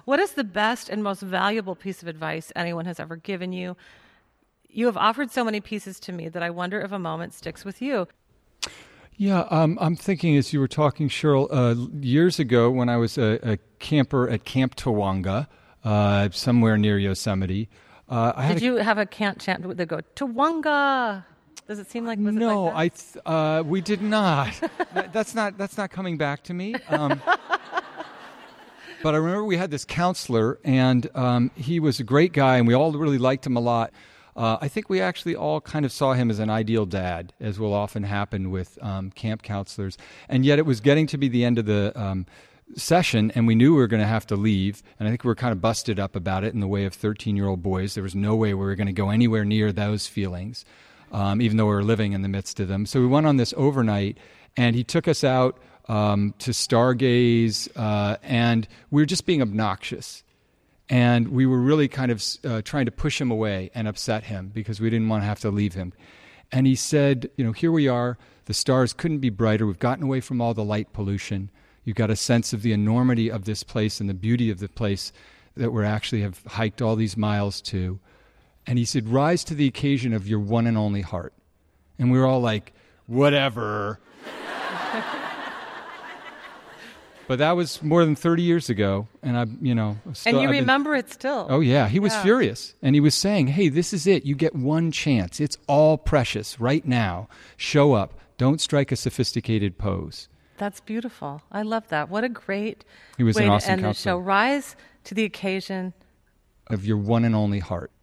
What is the best and most valuable piece of advice anyone has ever given you? You have offered so many pieces to me that I wonder if a moment sticks with you. Yeah, I'm thinking as you were talking, Cheryl, years ago when I was a camper at Camp Tawonga, somewhere near Yosemite. Did you have a chant that go, Tawonga? Does it seem like, was no, it like that? we did not. That's not coming back to me. But I remember we had this counselor, and he was a great guy, and we all really liked him a lot. I think we actually all kind of saw him as an ideal dad, as will often happen with camp counselors. And yet it was getting to be the end of the session, and we knew we were going to have to leave. And I think we were kind of busted up about it in the way of 13-year-old boys. There was no way we were going to go anywhere near those feelings, even though we were living in the midst of them. So we went on this overnight, and he took us out to stargaze, and we were just being obnoxious. And we were really kind of trying to push him away and upset him because we didn't want to have to leave him. And he said, here we are. The stars couldn't be brighter. We've gotten away from all the light pollution. You've got a sense of the enormity of this place and the beauty of the place that we actually have hiked all these miles to. And he said, rise to the occasion of your one and only heart. And we were all like, whatever. But that was more than 30 years ago, and and you remember it still. Oh yeah, he was furious, and he was saying, "Hey, this is it. You get one chance. It's all precious right now. Show up. Don't strike a sophisticated pose." That's beautiful. I love that. What a great way to awesome end the counselor. show. Rise to the occasion of your one and only heart.